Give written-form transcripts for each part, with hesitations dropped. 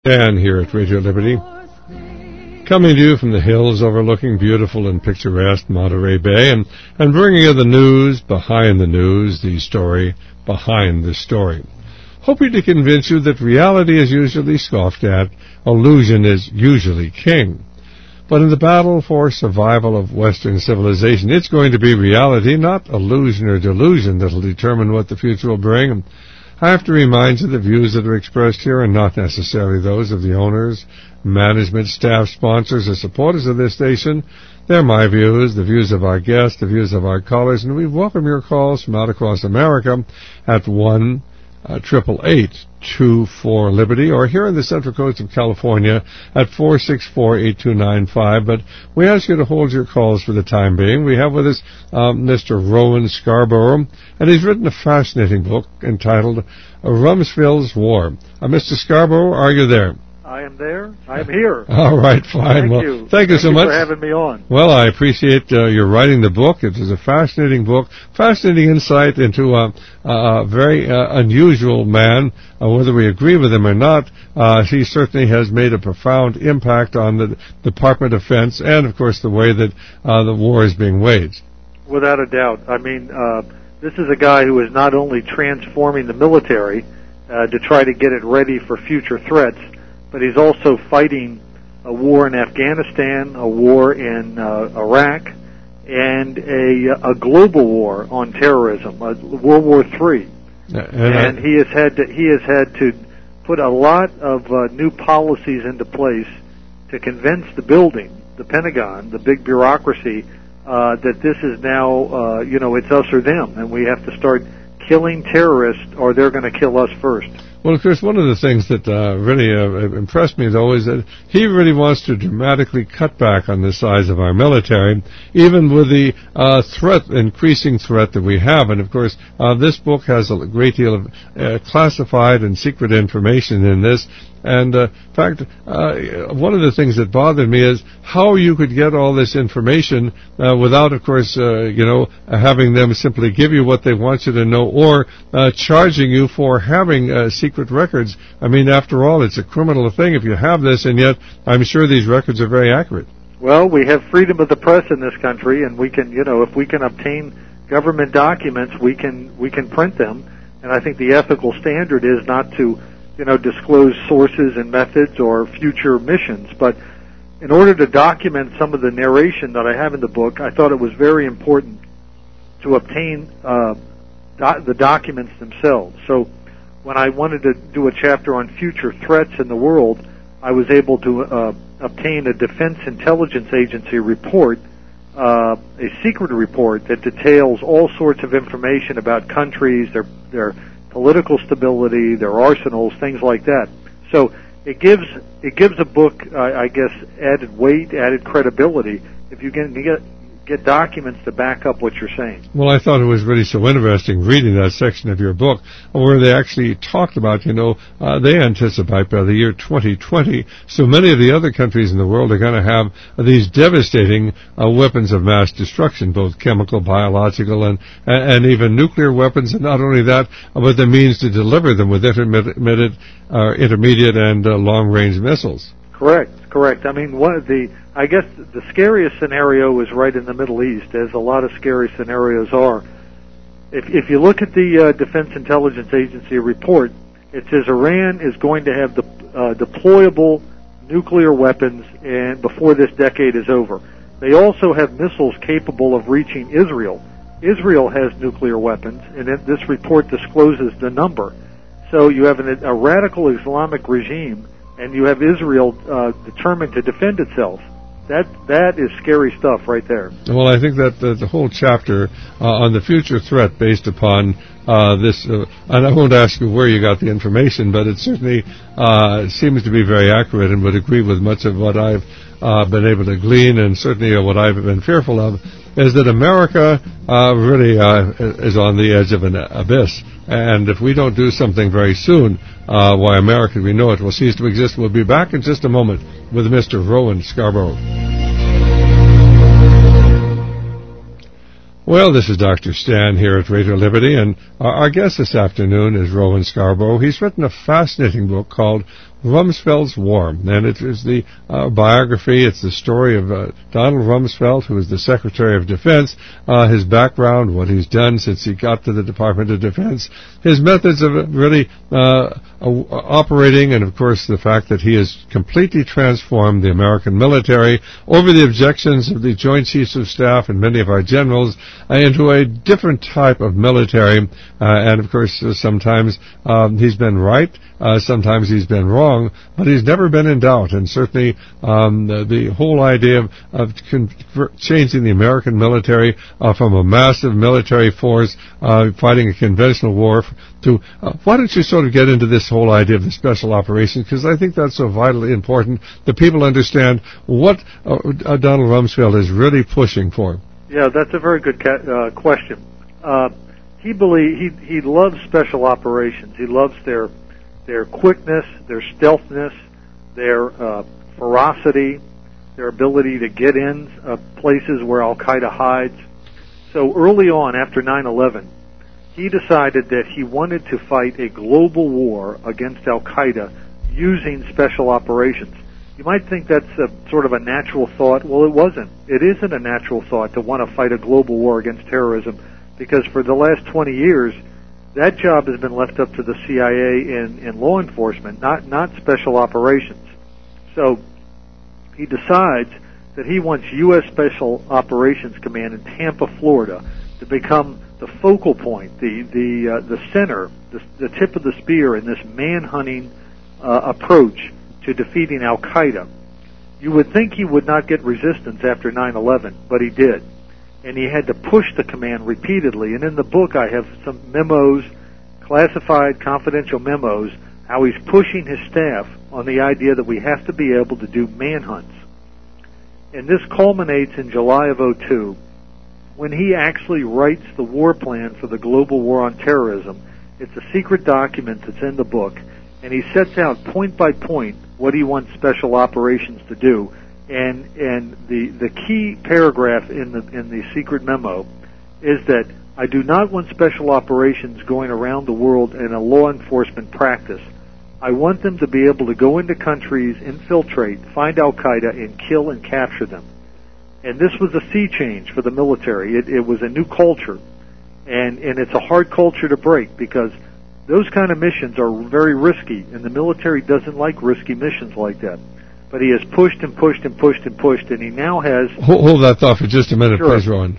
Dan here at Radio Liberty, coming to you from the hills overlooking beautiful and picturesque Monterey Bay, and bringing you the news behind the news, the story behind the story. Hoping to convince you that reality is usually scoffed at, illusion is usually king. But in the battle for survival of Western civilization, it's going to be reality, not illusion or delusion, that will determine what the future will bring. I have to remind you the views that are expressed here are not necessarily those of the owners, management, staff, sponsors, or supporters of this station. They're my views, the views of our guests, the views of our callers, and we welcome your calls from out across America at 1-888-24-LIBERTY, or here in the Central Coast of California at 464-8295. But we ask you to hold your calls for the time being. We have with us Mr. Rowan Scarborough, and he's written a fascinating book entitled Rumsfeld's War. Mr. Scarborough, are you there? I am there. I am here. All right, fine. Thank you. Thank you so much for having me on. Well, I appreciate your writing the book. It is a fascinating book, fascinating insight into a very unusual man. Whether we agree with him or not, he certainly has made a profound impact on the Department of Defense and, of course, the way that the war is being waged. Without a doubt. I mean, this is a guy who is not only transforming the military to try to get it ready for future threats, but he's also fighting a war in Afghanistan, a war in Iraq, and a global war on terrorism, World War III. And he has had to put a lot of new policies into place to convince the Pentagon, the big bureaucracy, that this is now, it's us or them, and we have to start killing terrorists or they're going to kill us first. Well, of course, one of the things that really impressed me, though, is that he really wants to dramatically cut back on the size of our military, even with the increasing threat that we have. And, of course, this book has a great deal of classified and secret information in this. And, in fact, one of the things that bothered me is how you could get all this information without, of course, having them simply give you what they want you to know or charging you for having secret records. I mean, after all, it's a criminal thing if you have this, and yet I'm sure these records are very accurate. Well, we have freedom of the press in this country, and we can, if we can obtain government documents, we can print them. And I think the ethical standard is not to disclose sources and methods or future missions. But in order to document some of the narration that I have in the book, I thought it was very important to obtain the documents themselves. So when I wanted to do a chapter on future threats in the world, I was able to obtain a Defense Intelligence Agency report, a secret report that details all sorts of information about countries, their political stability, their arsenals, things like that. So it gives a book, I guess, added weight, added credibility if you can get documents to back up what you're saying. Well, I thought it was really so interesting reading that section of your book where they actually talked about, they anticipate by the year 2020, so many of the other countries in the world are going to have these devastating weapons of mass destruction, both chemical, biological, and even nuclear weapons, and not only that, but the means to deliver them with intermediate and long-range missiles. Correct. I mean, I guess the scariest scenario is right in the Middle East, as a lot of scary scenarios are. If you look at the Defense Intelligence Agency report, it says Iran is going to have deployable nuclear weapons before this decade is over. They also have missiles capable of reaching Israel. Israel has nuclear weapons, and this report discloses the number. So you have a radical Islamic regime, and you have Israel determined to defend itself. That is scary stuff right there. Well, I think that the whole chapter on the future threat based upon this, and I won't ask you where you got the information, but it certainly seems to be very accurate and would agree with much of what I've been able to glean, and certainly what I've been fearful of, is that America really is on the edge of an abyss. And if we don't do something very soon, why America, we know it, will cease to exist. We'll be back in just a moment with Mr. Rowan Scarborough. Well, this is Dr. Stan here at Radio Liberty, and our guest this afternoon is Rowan Scarborough. He's written a fascinating book called Rumsfeld's War. And it is the biography, it's the story of Donald Rumsfeld, who is the Secretary of Defense, his background, what he's done since he got to the Department of Defense, his methods of really operating, and of course the fact that he has completely transformed the American military over the objections of the Joint Chiefs of Staff and many of our generals into a different type of military. And of course sometimes he's been right, sometimes he's been wrong, but he's never been in doubt. And certainly the whole idea of changing the American military from a massive military force fighting a conventional war to why don't you sort of get into this whole idea of the special operations, because I think that's so vitally important that people understand what Donald Rumsfeld is really pushing for. Yeah, that's a very good question. He loves special operations. He loves their quickness, their stealthness, their ferocity, their ability to get in places where Al-Qaeda hides. So early on, after 9/11, he decided that he wanted to fight a global war against Al-Qaeda using special operations. You might think that's sort of a natural thought. Well, it wasn't. It isn't a natural thought to want to fight a global war against terrorism, because for the last 20 years, that job has been left up to the CIA and law enforcement, not special operations. So he decides that he wants U.S. Special Operations Command in Tampa, Florida, to become the focal point, the center, the tip of the spear in this manhunting approach to defeating Al-Qaeda. You would think he would not get resistance after 9/11, but he did. And he had to push the command repeatedly. And in the book I have some memos, classified confidential memos, how he's pushing his staff on the idea that we have to be able to do manhunts. And this culminates in July of 2002, when he actually writes the war plan for the global war on terrorism. It's a secret document that's in the book, and he sets out point by point what he wants special operations to do. And the key paragraph in the secret memo is that I do not want special operations going around the world in a law enforcement practice. I want them to be able to go into countries, infiltrate, find Al-Qaeda, and kill and capture them. And this was a sea change for the military. It was a new culture, and it's a hard culture to break, because those kind of missions are very risky, and the military doesn't like risky missions like that. But he has pushed and pushed and pushed and pushed, and he now has... Hold that thought for just a minute, Sure. Please, Rowan.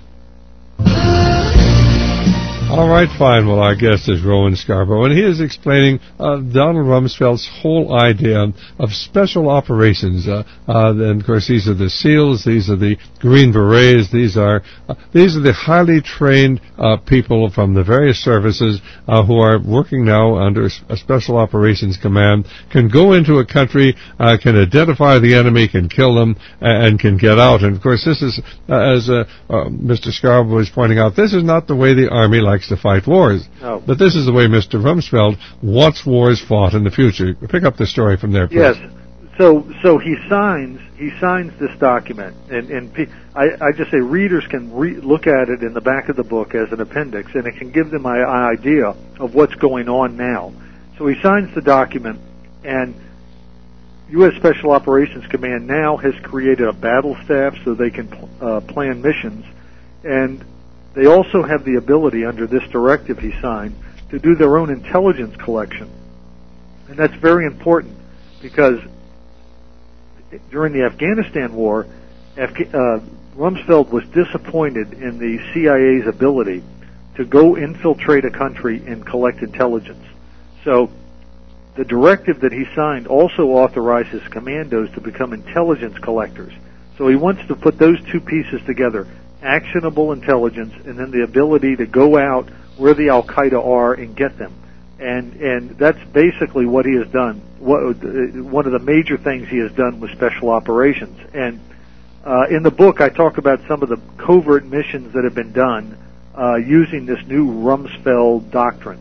All right, fine. Well, our guest is Rowan Scarborough, and he is explaining Donald Rumsfeld's whole idea of special operations. And of course, these are the SEALs, these are the Green Berets, these are the highly trained people from the various services who are working now under a special operations command, can go into a country, can identify the enemy, can kill them, and can get out. And of course, this is, as Mr. Scarborough was pointing out, this is not the way the Army likes to fight wars. No. But this is the way Mr. Rumsfeld wants wars fought in the future. Pick up the story from there, please. Yes. So he signs this document, and I just say readers can look at it in the back of the book as an appendix, and it can give them an idea of what's going on now. So he signs the document, and U.S. Special Operations Command now has created a battle staff so they can plan missions, and they also have the ability, under this directive he signed, to do their own intelligence collection. And that's very important, because during the Afghanistan war, Rumsfeld was disappointed in the CIA's ability to go infiltrate a country and collect intelligence. So the directive that he signed also authorizes commandos to become intelligence collectors. So he wants to put those two pieces together, actionable intelligence and then the ability to go out where the Al-Qaeda are and get them. And that's basically what he has done. One of the major things he has done with special operations. And in the book I talk about some of the covert missions that have been done using this new Rumsfeld doctrine.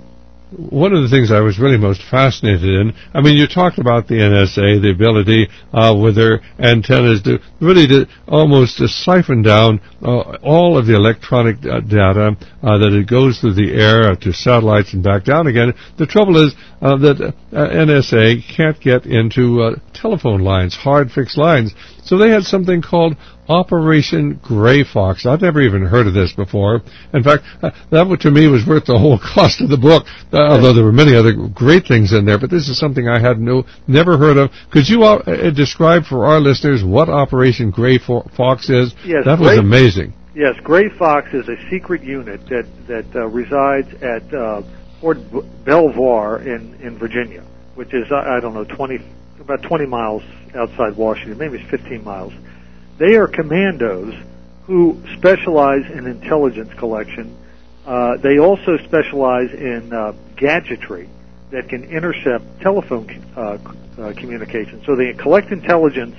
one of the things I was really most fascinated in, I mean, you talked about the NSA, the ability with their antennas to really almost to siphon down all of the electronic data that it goes through the air to satellites and back down again. The trouble is that NSA can't get into telephone lines, hard fixed lines. So they had something called Operation Gray Fox. I've never even heard of this before. In fact, that to me was worth the whole cost of the book, although there were many other great things in there. But this is something I had never heard of. Could you describe for our listeners what Operation Gray Fox is? Yes, that was amazing. Yes, Gray Fox is a secret unit that resides at Fort Belvoir in Virginia, which is, I don't know, about 20 miles outside Washington, maybe it's 15 miles. They are commandos who specialize in intelligence collection. They also specialize in gadgetry that can intercept telephone communication. So they collect intelligence,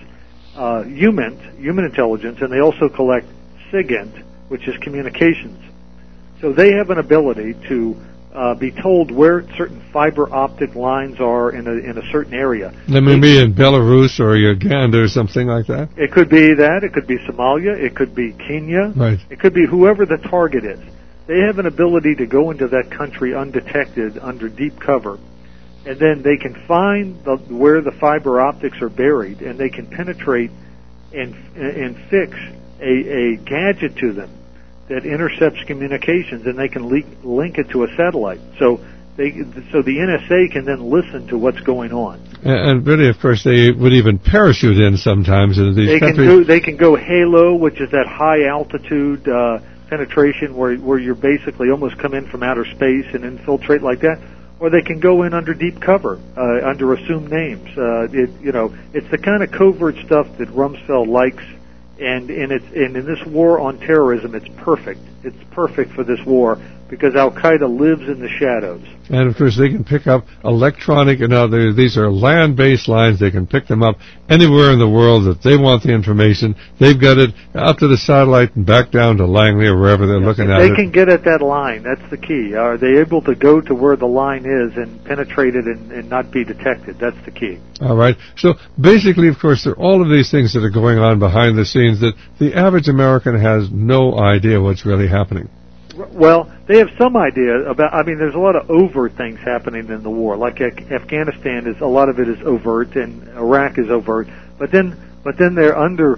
human intelligence, and they also collect SIGINT, which is communications. So they have an ability to be told where certain fiber optic lines are in a certain area. That may be in Belarus or Uganda or something like that? It could be that. It could be Somalia. It could be Kenya. Right. It could be whoever the target is. They have an ability to go into that country undetected under deep cover, and then they can find where the fiber optics are buried, and they can penetrate and fix a gadget to them that intercepts communications, and they can link it to a satellite. So the NSA can then listen to what's going on. And really, of course, they would even parachute in sometimes in these countries. They can go HALO, which is that high altitude penetration where you're basically almost come in from outer space and infiltrate like that. Or they can go in under deep cover, under assumed names. It's the kind of covert stuff that Rumsfeld likes. And in this war on terrorism, it's perfect. It's perfect for this war because Al-Qaeda lives in the shadows. And, of course, they can pick up electronic, these are land-based lines. They can pick them up anywhere in the world that they want the information. They've got it up to the satellite and back down to Langley or wherever they're looking at it. They can get at that line. That's the key. Are they able to go to where the line is and penetrate it and not be detected? That's the key. All right. So, basically, of course, there are all of these things that are going on behind the scenes that the average American has no idea what's really happening. Well, they have some idea about. I mean, there's a lot of overt things happening in the war. Like Afghanistan is a lot of it is overt, and Iraq is overt. But then they're under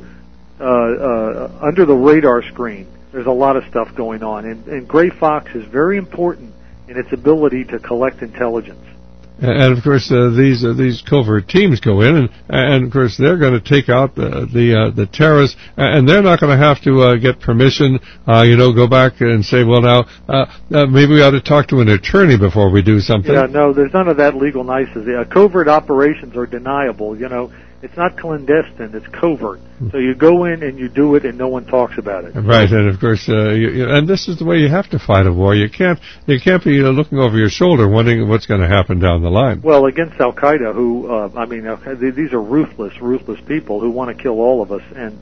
the radar screen. There's a lot of stuff going on, and Gray Fox is very important in its ability to collect intelligence. And of course, these covert teams go in, and of course they're going to take out the terrorists, and they're not going to have to get permission. Go back and say, well, now maybe we ought to talk to an attorney before we do something. Yeah, no, there's none of that legal nicety. Covert operations are deniable. It's not clandestine; it's covert. So you go in and you do it, and no one talks about it. Right, and of course, and this is the way you have to fight a war. You can't be looking over your shoulder, wondering what's going to happen down the line. Well, against Al Qaeda, these are ruthless people who want to kill all of us, and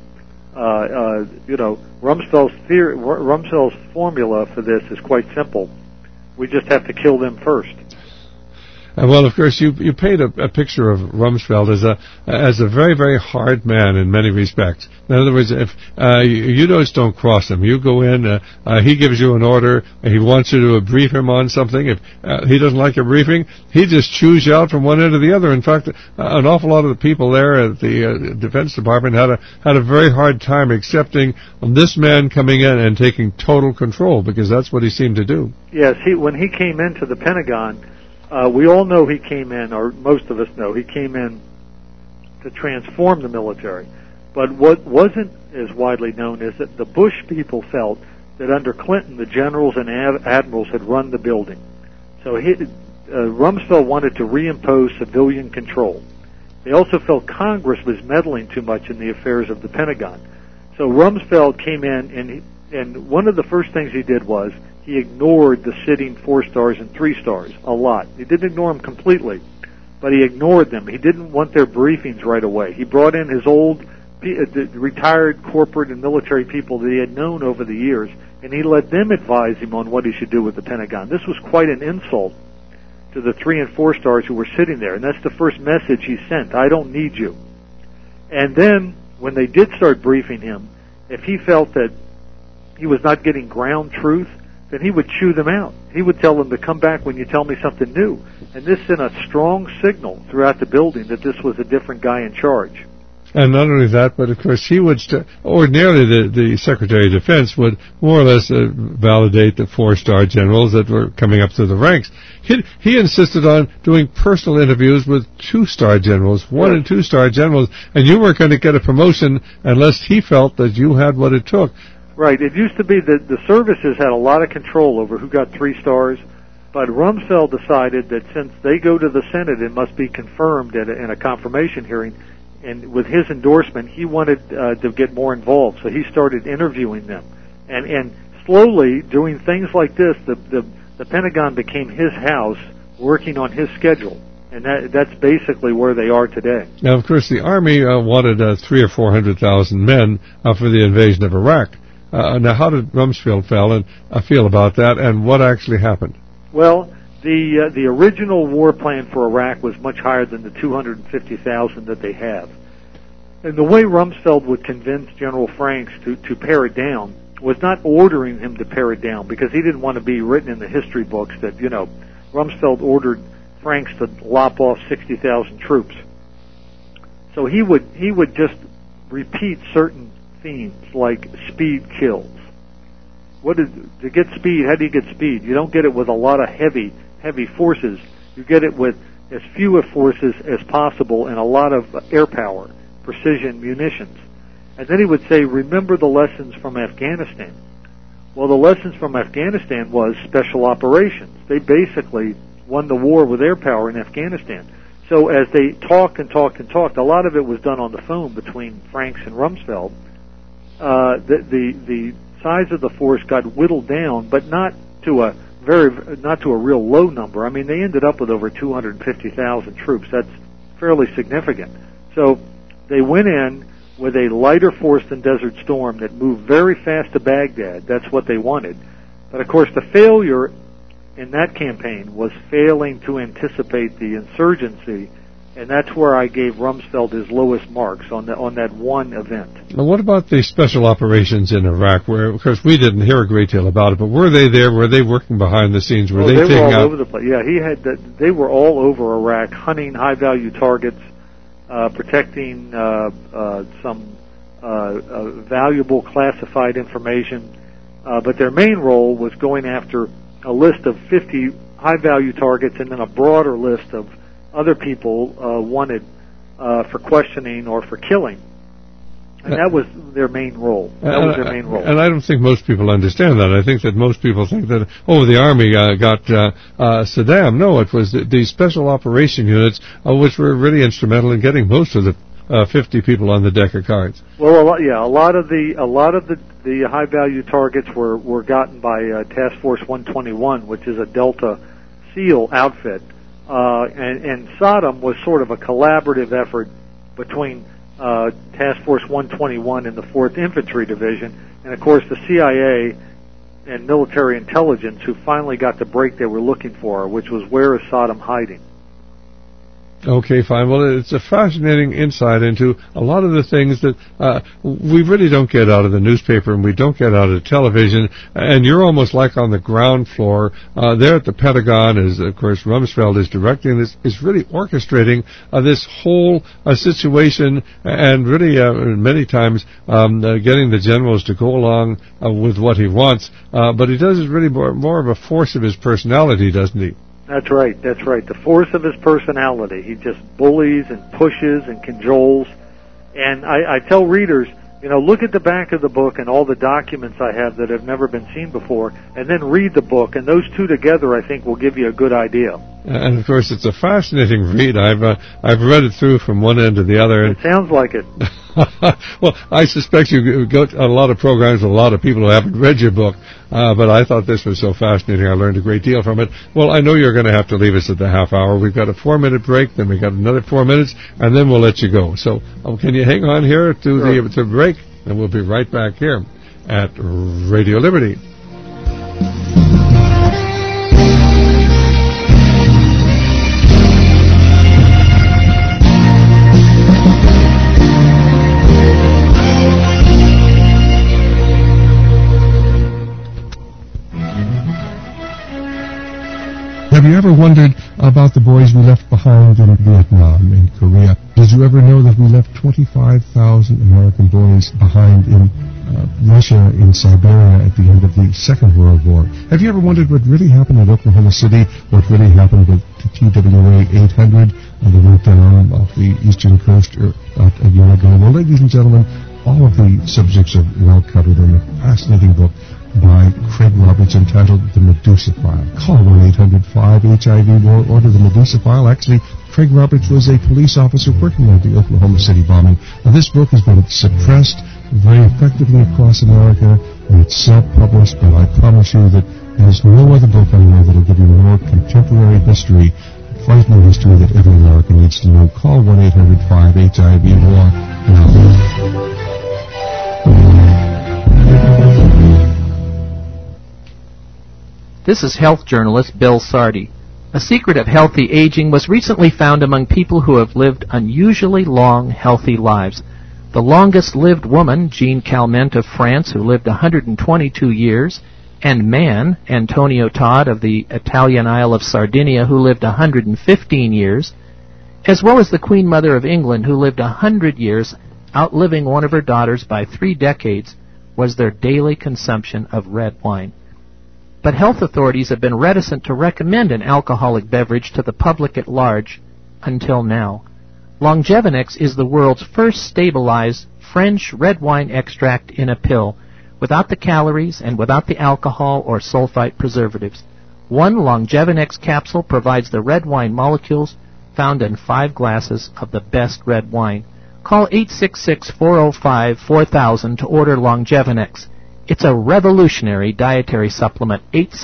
Rumsfeld's formula for this is quite simple. We just have to kill them first. Well, of course, you paint a picture of Rumsfeld as a very, very hard man in many respects. In other words, if you just don't cross him, you go in, he gives you an order, he wants you to brief him on something. If he doesn't like your briefing, he just chews you out from one end to the other. In fact, an awful lot of the people there at the Defense Department had a very hard time accepting this man coming in and taking total control, because that's what he seemed to do. Yes, when he came into the Pentagon, we all know he came in, or most of us know, he came in to transform the military. But what wasn't as widely known is that the Bush people felt that under Clinton, the generals and admirals had run the building. So Rumsfeld wanted to reimpose civilian control. They also felt Congress was meddling too much in the affairs of the Pentagon. So Rumsfeld came in, and one of the first things he did was he ignored the sitting 4 stars and 3 stars a lot. He didn't ignore them completely, but he ignored them. He didn't want their briefings right away. He brought in his old retired corporate and military people that he had known over the years, and he let them advise him on what he should do with the Pentagon. This was quite an insult to the 3 and 4 stars who were sitting there. And that's the first message he sent. I don't need you. And then when they did start briefing him, if he felt that he was not getting ground truth, then he would chew them out. He would tell them to come back when you tell me something new. And this sent a strong signal throughout the building that this was a different guy in charge. And not only that, but of course he would, ordinarily the Secretary of Defense would more or less validate the 4-star generals that were coming up through the ranks. He insisted on doing personal interviews with 2-star generals, 1 and 2-star generals, and you weren't going to get a promotion unless he felt that you had what it took. Right. It used to be that the services had a lot of control over who got 3 stars, but Rumsfeld decided that since they go to the Senate, it must be confirmed in a confirmation hearing. And with his endorsement, he wanted to get more involved, so he started interviewing them. And slowly, doing things like this, the Pentagon became his house, working on his schedule. And that's basically where they are today. Now, of course, the Army wanted 300,000 or 400,000 men for the invasion of Iraq. Now, how did Rumsfeld feel about that, and what actually happened? Well, the original war plan for Iraq was much higher than the 250,000 that they have. And the way Rumsfeld would convince General Franks to pare it down was not ordering him to pare it down, because he didn't want to be written in the history books that, Rumsfeld ordered Franks to lop off 60,000 troops. So he would just repeat certain themes like speed kills. To get speed, how do you get speed? You don't get it with a lot of heavy forces. You get it with as few forces as possible and a lot of air power, precision munitions. And then he would say, remember the lessons from Afghanistan. Well, the lessons from Afghanistan was special operations. They basically won the war with air power in Afghanistan. So as they talked, a lot of it was done on the phone between Franks and Rumsfeld. The size of the force got whittled down, but not to a real low number. I mean, they ended up with over 250,000 troops. That's fairly significant. So they went in with a lighter force than Desert Storm that moved very fast to Baghdad. That's what they wanted. But of course, the failure in that campaign was failing to anticipate the insurgency, and that's where I gave Rumsfeld his lowest marks on that one event. Now, what about the special operations in Iraq, where, of course, we didn't hear a great deal about it, but were they there? Were they working behind the scenes? Were they were taking all out... over the place. Yeah, they were all over Iraq, hunting high-value targets, protecting some valuable classified information. But their main role was going after a list of 50 high-value targets and then a broader list of other people wanted for questioning or for killing. And that was their main role. And I don't think most people understand that. I think that most people think that, the Army got Saddam. No, it was the special operation units, which were really instrumental in getting most of the 50 people on the deck of cards. Well, a lot of the high-value targets were gotten by Task Force 121, which is a Delta SEAL outfit. And Saddam was sort of a collaborative effort between Task Force 121 and the 4th Infantry Division, and of course the CIA and military intelligence, who finally got the break they were looking for, which was, where is Saddam hiding? Okay, fine. Well, it's a fascinating insight into a lot of the things that we really don't get out of the newspaper and we don't get out of television. And you're almost like on the ground floor there at the Pentagon, as of course Rumsfeld is directing this, is really orchestrating this whole situation, and really many times getting the generals to go along with what he wants. But he does it really more of a force of his personality, doesn't he? That's right. The force of his personality. He just bullies and pushes and cajoles. And I tell readers, look at the back of the book and all the documents I have that have never been seen before, and then read the book. And those two together, I think, will give you a good idea. And of course, it's a fascinating read. I've read it through from one end to the other. It sounds like it. Well, I suspect you go to a lot of programs with a lot of people who haven't read your book, but I thought this was so fascinating. I learned a great deal from it. Well, I know you're going to have to leave us at the half hour. We've got a 4-minute break, then we've got another 4 minutes, and then we'll let you go. So can you hang on here to the break, and we'll be right back here at Radio Liberty. ever wondered about the boys we left behind in Vietnam, in Korea? Did you ever know that we left 25,000 American boys behind in Russia, in Siberia, at the end of the Second World War? Have you ever wondered what really happened in Oklahoma City, what really happened with the TWA 800 that went down off the eastern coast about a year ago? Well, ladies and gentlemen, all of the subjects are well covered in a fascinating book by Craig Roberts entitled The Medusa File. Call 1-800-5-HIV-WAR, order The Medusa File. Actually, Craig Roberts was a police officer working on the Oklahoma City bombing. Now, this book has been suppressed very effectively across America, and it's self-published, but I promise you that there's no other book anywhere that will give you more contemporary history, frightening history that every American needs to know. Call 1-800-5-HIV-WAR now. This is health journalist Bill Sardi. A secret of healthy aging was recently found among people who have lived unusually long, healthy lives. The longest-lived woman, Jean Calment of France, who lived 122 years, and man, Antonio Todd of the Italian Isle of Sardinia, who lived 115 years, as well as the Queen Mother of England, who lived 100 years, outliving one of her daughters by 3 decades, was their daily consumption of red wine. But health authorities have been reticent to recommend an alcoholic beverage to the public at large until now. Longevinex is the world's first stabilized French red wine extract in a pill, without the calories and without the alcohol or sulfite preservatives. One Longevinex capsule provides the red wine molecules found in 5 glasses of the best red wine. Call 866-405-4000 to order Longevinex. It's a revolutionary dietary supplement.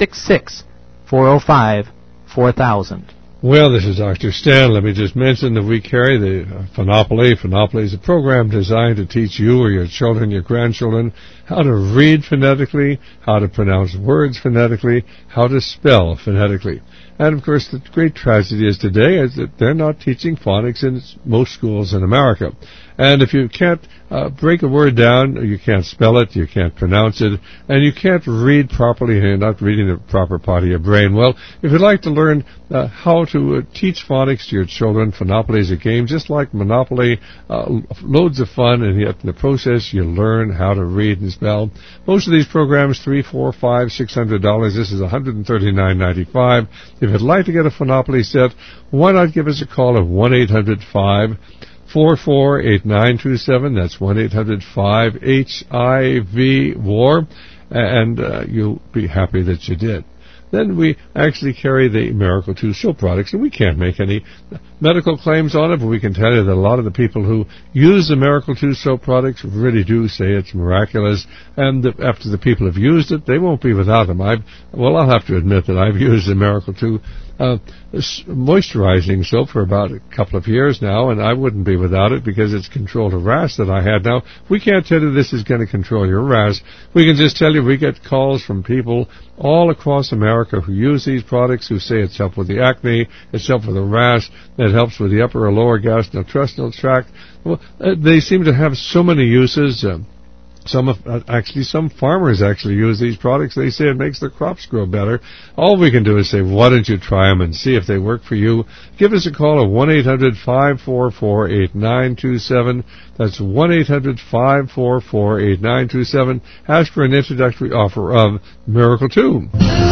866-405-4000. Well, this is Dr. Stan. Let me just mention that we carry the Phenopoly. Phenopoly is a program designed to teach you or your children, your grandchildren, how to read phonetically, how to pronounce words phonetically, how to spell phonetically. And, of course, the great tragedy is today is that they're not teaching phonics in most schools in America. And if you can't break a word down, you can't spell it, you can't pronounce it, and you can't read properly, and you're not reading the proper part of your brain. Well, if you'd like to learn how to teach phonics to your children, Phenopoly is a game just like Monopoly, loads of fun, and yet in the process you learn how to read and spell. Most of these programs, $300, $400, $500, $600. This is $139.95. If you'd like to get a Phenopoly set, why not give us a call at 1-800-544-8927. That's 1-800-5HIV-WAR, and you'll be happy that you did. Then we actually carry the Miracle 2 soap products, and we can't make any medical claims on it, but we can tell you that a lot of the people who use the Miracle 2 soap products really do say it's miraculous, and after the people have used it, they won't be without them. I'll have to admit that I've used the Miracle 2 moisturizing soap for about a couple of years now, and I wouldn't be without it because it's controlled a rash that I had. Now, we can't tell you this is going to control your rash. We can just tell you we get calls from people all across America who use these products, who say it's helped with the acne, it's helped with the rash, it helps with the upper or lower gastrointestinal tract. Well, they seem to have so many uses. Some farmers actually use these products. They say it makes their crops grow better. All we can do is say, why don't you try them and see if they work for you? Give us a call at 1-800-544-8927. That's 1-800-544-8927. Ask for an introductory offer of Miracle 2.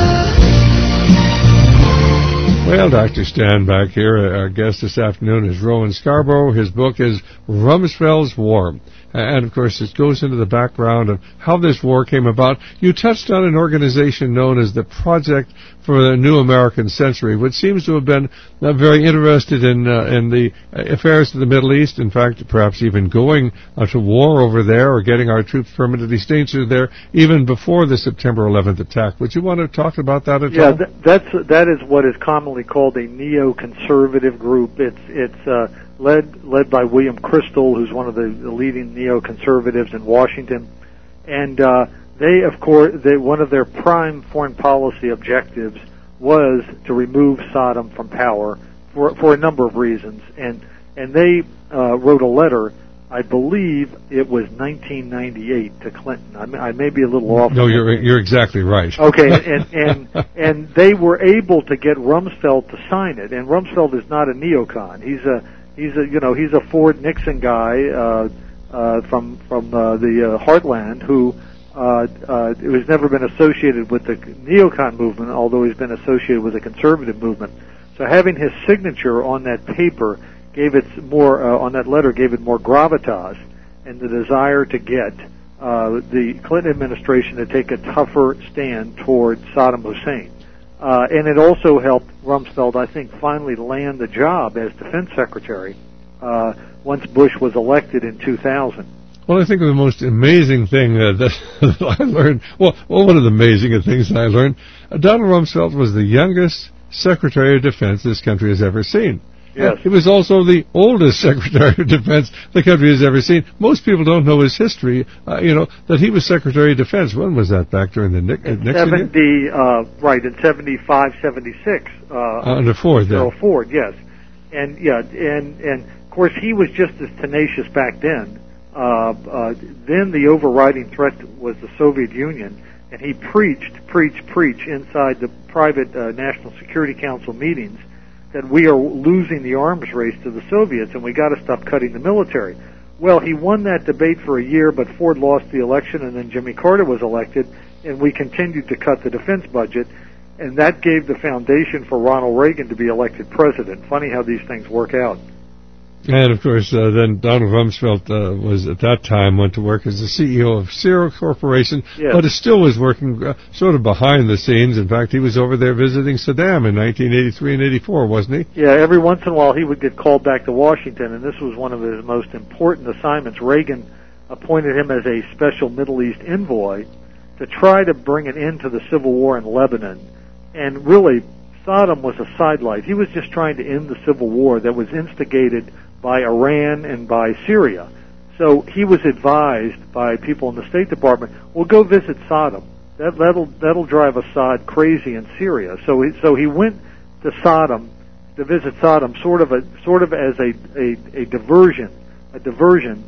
Well, Dr. Stan back here. Our guest this afternoon is Rowan Scarborough. His book is Rumsfeld's War. And, of course, it goes into the background of how this war came about. You touched on an organization known as the Project for the New American Century, which seems to have been very interested in the affairs of the Middle East. In fact, perhaps even going to war over there or getting our troops permanently stationed there even before the September 11th attack. Would you want to talk about that at all? Yeah, that is what is commonly called a neoconservative group. It's led by William Kristol, who's one of the leading neoconservatives in Washington, and they, of course, one of their prime foreign policy objectives was to remove Saddam from power for a number of reasons, and they wrote a letter I believe it was 1998 to Clinton. I may be a little off. No, you're exactly right. Okay, and they were able to get Rumsfeld to sign it. And Rumsfeld is not a neocon. He's a Ford Nixon guy from the heartland who has never been associated with the neocon movement, although he's been associated with the conservative movement. So having his signature on that paper gave it more on that letter gave it more gravitas and the desire to get the Clinton administration to take a tougher stand toward Saddam Hussein. And it also helped Rumsfeld, I think, finally land the job as defense secretary once Bush was elected in 2000. Well, I think the most amazing thing that I learned, well, one of the amazing things that I learned, Donald Rumsfeld was the youngest Secretary of Defense this country has ever seen. Yes. He was also the oldest Secretary of Defense the country has ever seen. Most people don't know his history, that he was Secretary of Defense. When was that, back during the Nixon year? Right, in 75, 76. Under Ford, then. Gerald Ford, yes. And of course he was just as tenacious back then. Then the overriding threat was the Soviet Union, and he preached inside the private National Security Council meetings that we are losing the arms race to the Soviets and we got to stop cutting the military. Well, he won that debate for a year, but Ford lost the election and then Jimmy Carter was elected and we continued to cut the defense budget, and that gave the foundation for Ronald Reagan to be elected president. Funny how these things work out. And, of course, then Donald Rumsfeld was, at that time, went to work as the CEO of Serum Corporation, yes. But he still was working sort of behind the scenes. In fact, he was over there visiting Saddam in 1983 and 84, wasn't he? Yeah, every once in a while he would get called back to Washington, and this was one of his most important assignments. Reagan appointed him as a special Middle East envoy to try to bring an end to the civil war in Lebanon. And really, Saddam was a sidelight. He was just trying to end the civil war that was instigated by Iran and by Syria. So he was advised by people in the State Department, well, go visit Saddam. That'll drive Assad crazy in Syria. So he went to Saddam to visit Saddam, sort of as a diversion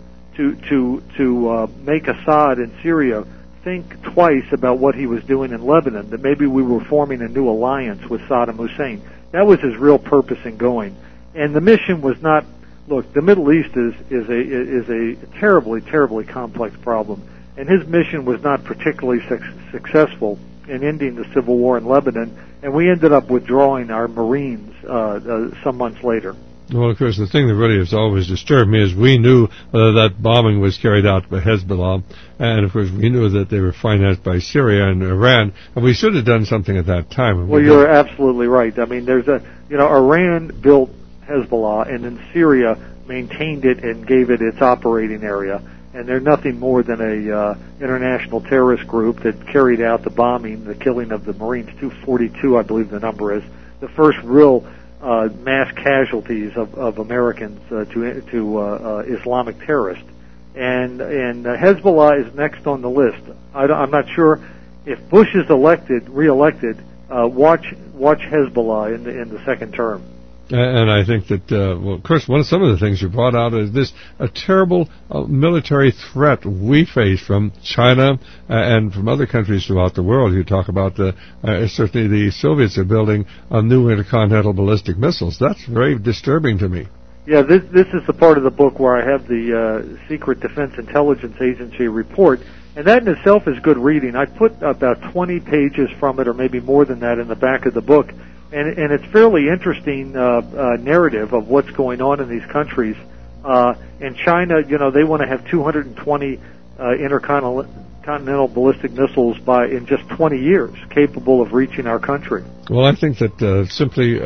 to make Assad in Syria think twice about what he was doing in Lebanon, that maybe we were forming a new alliance with Saddam Hussein. That was his real purpose in going. And the mission was not, look, the Middle East is a terribly, terribly complex problem, and his mission was not particularly successful in ending the civil war in Lebanon, and we ended up withdrawing our Marines some months later. Well, of course, the thing that really has always disturbed me is we knew that bombing was carried out by Hezbollah, and of course we knew that they were financed by Syria and Iran, and we should have done something at that time. Well, you're absolutely right. I mean, Iran built Hezbollah, and then Syria maintained it and gave it its operating area. And they're nothing more than a international terrorist group that carried out the bombing, the killing of the Marines, 242, I believe the number is, the first real mass casualties of Americans to Islamic terrorists. And Hezbollah is next on the list. I'm not sure if Bush is reelected. Watch Hezbollah in the second term. And I think that, of course, some of the things you brought out is a terrible military threat we face from China and from other countries throughout the world. You talk about certainly the Soviets are building new intercontinental ballistic missiles. That's very disturbing to me. Yeah, this is the part of the book where I have the Secret Defense Intelligence Agency report, and that in itself is good reading. I put about 20 pages from it, or maybe more than that, in the back of the book. And it's fairly interesting narrative of what's going on in these countries. In China, they want to have 220 intercontinental ballistic missiles in just 20 years, capable of reaching our country. Well, I think that simply,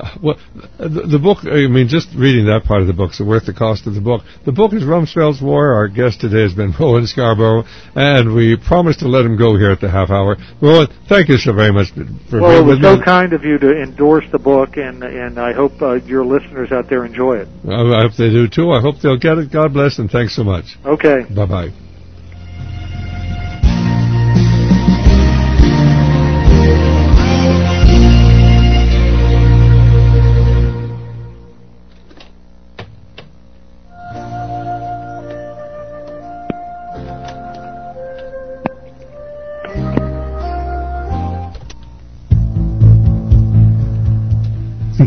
the book, just reading that part of the book is worth the cost of the book. The book is Rumsfeld's War. Our guest today has been Rowan Scarborough, and we promised to let him go here at the half hour. Rowan, thank you so very much for being with me. Well, it was so kind of you to endorse the book, and I hope your listeners out there enjoy it. I hope they do, too. I hope they'll get it. God bless, and thanks so much. Okay. Bye-bye.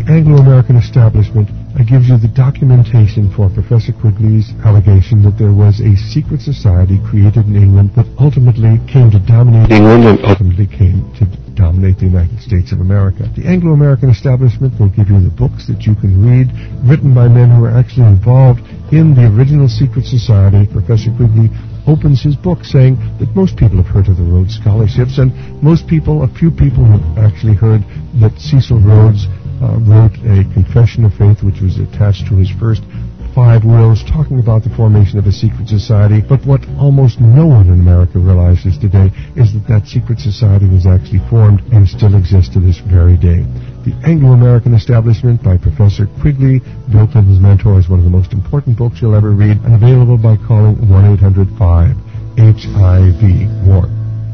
Anglo-American establishment gives you the documentation for Professor Quigley's allegation that there was a secret society created in England that ultimately came to dominate England and ultimately came to dominate the United States of America. The Anglo-American establishment will give you the books that you can read, written by men who are actually involved in the original secret society. Professor Quigley opens his book saying that most people have heard of the Rhodes Scholarships, and a few people have actually heard that Cecil Rhodes wrote a confession of faith which was attached to his first 5 wills talking about the formation of a secret society. But what almost no one in America realizes today is that secret society was actually formed and still exists to this very day. The Anglo-American Establishment by Professor Quigley, Bill Clinton's mentor, is one of the most important books you'll ever read, and available by calling 1-800-5-HIV-WAR.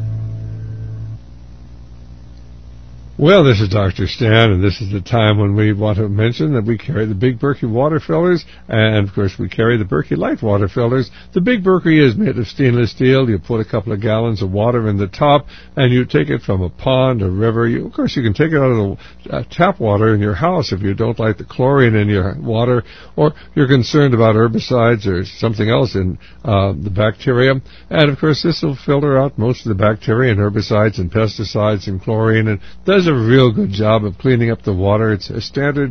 Well, this is Dr. Stan, and this is the time when we want to mention that we carry the Big Berkey water filters, and, of course, we carry the Berkey Light water filters. The Big Berkey is made of stainless steel. You put a couple of gallons of water in the top, and you take it from a pond, a river. Of course, you can take it out of the tap water in your house if you don't like the chlorine in your water, or you're concerned about herbicides or something else in the bacteria. And, of course, this will filter out most of the bacteria and herbicides and pesticides and chlorine, and does a real good job of cleaning up the water. It's a standard